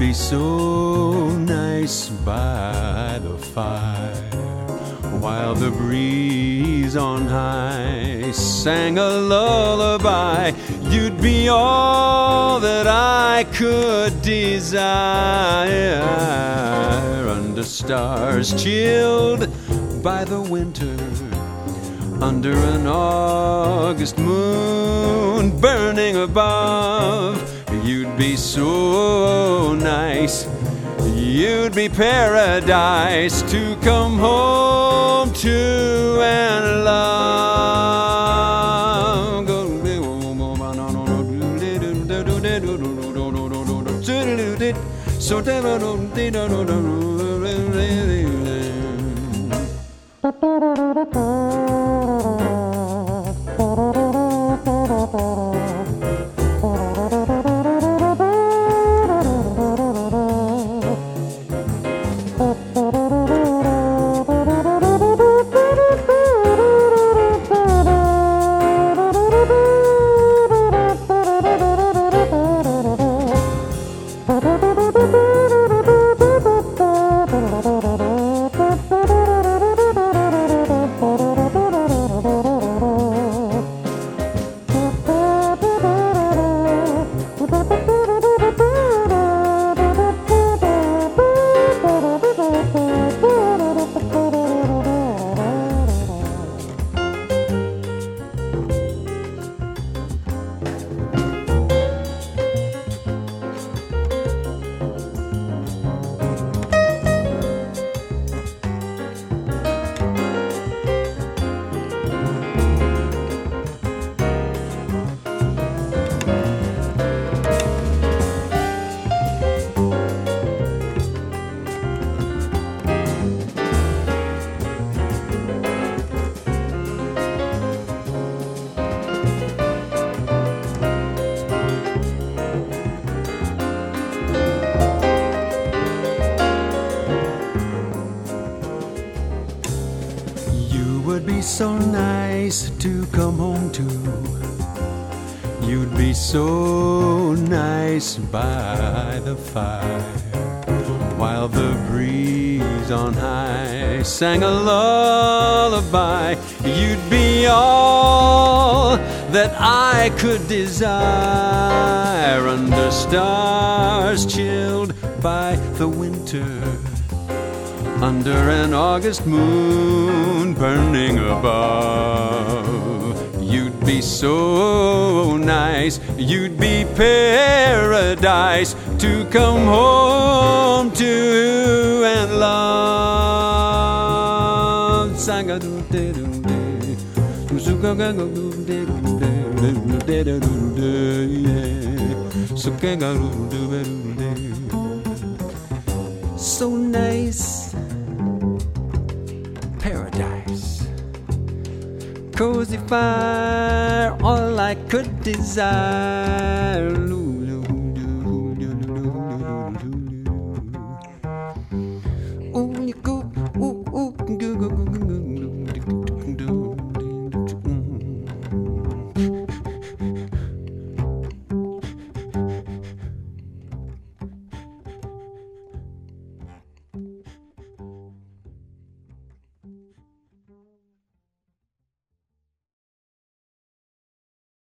be so nice by the fire, while the breeze on high sang a lullaby. You'd be all that I could desire, under stars chilled by the winter, under an August moon burning above. You'd be so nice, you'd be paradise to come home to and love. So so nice to come home to. You'd be so nice by the fire, while the breeze on high sang a lullaby. You'd be all that I could desire, under stars chilled by the winter, under an August moon burning above. You'd be so nice, you'd be paradise to come home to and love. So nice, paradise, cozy fire, all I could desire.